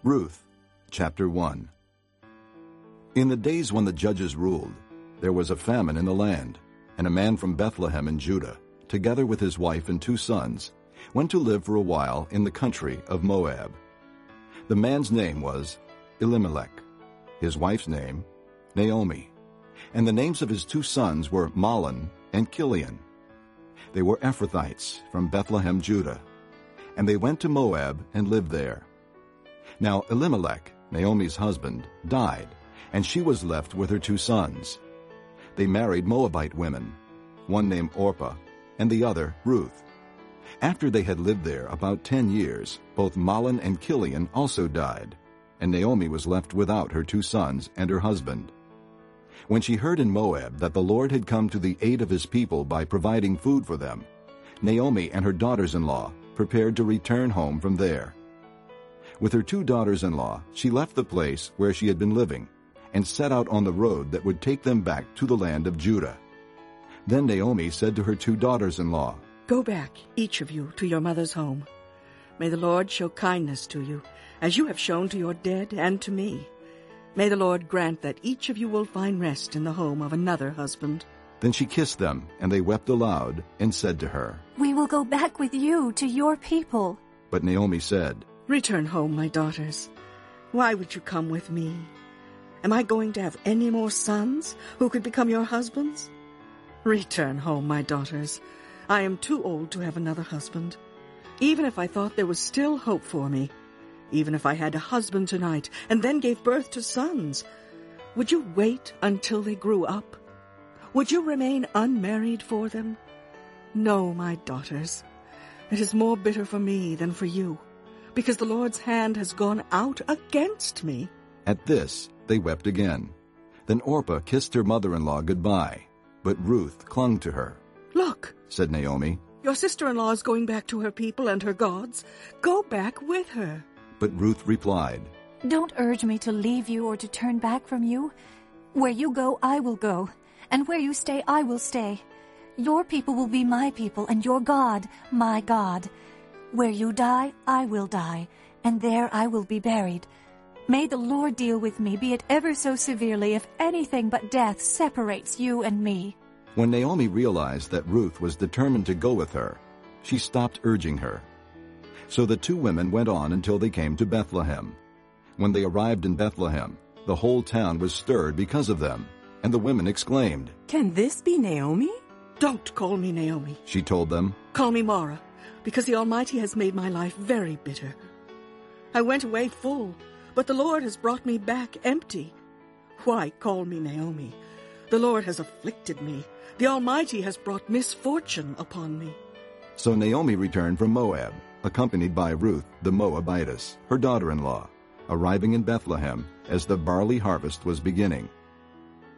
Ruth, chapter 1. In the days when the judges ruled, there was a famine in the land, and a man from Bethlehem in Judah, together with his wife and 2 sons, went to live for a while in the country of Moab. The man's name was Elimelech, his wife's name Naomi, and the names of his 2 sons were Mahlon and Chilion. They were Ephrathites from Bethlehem, Judah, and they went to Moab and lived there. Now Elimelech, Naomi's husband, died, and she was left with her 2 sons. They married Moabite women, one named Orpah and the other Ruth. After they had lived there about 10 years, both Mahlon and Chilion also died, and Naomi was left without her 2 sons and her husband. When she heard in Moab that the Lord had come to the aid of his people by providing food for them, Naomi and her daughters-in-law prepared to return home from there. With her 2 daughters-in-law, she left the place where she had been living and set out on the road that would take them back to the land of Judah. Then Naomi said to her 2 daughters-in-law, "Go back, each of you, to your mother's home. May the Lord show kindness to you, as you have shown to your dead and to me. May the Lord grant that each of you will find rest in the home of another husband." Then she kissed them, and they wept aloud and said to her, "We will go back with you to your people." But Naomi said, "Return home, my daughters. Why would you come with me? Am I going to have any more sons who could become your husbands? Return home, my daughters. I am too old to have another husband. Even if I thought there was still hope for me, even if I had a husband tonight and then gave birth to sons, would you wait until they grew up? Would you remain unmarried for them? No, my daughters. It is more bitter for me than for you, because the Lord's hand has gone out against me." At this they wept again. Then Orpah kissed her mother-in-law goodbye, but Ruth clung to her. "Look," said Naomi, "your sister-in-law is going back to her people and her gods. Go back with her." but Ruth replied, "Don't urge me to leave you or to turn back from you. Where you go, I will go, and where you stay, I will stay. Your people will be my people, and your God, my God. Where you die, I will die, and there I will be buried. May the Lord deal with me, be it ever so severely, if anything but death separates you and me." When Naomi realized that Ruth was determined to go with her, she stopped urging her. So the 2 women went on until they came to Bethlehem. When they arrived in Bethlehem, the whole town was stirred because of them, and the women exclaimed, "Can this be Naomi?" "Don't call me Naomi. she told them. Call me Mara, because the Almighty has made my life very bitter. I went away full, but the Lord has brought me back empty. Why call me Naomi? The Lord has afflicted me. The Almighty has brought misfortune upon me." So Naomi returned from Moab, accompanied by Ruth the Moabitess, her daughter-in-law, arriving in Bethlehem as the barley harvest was beginning.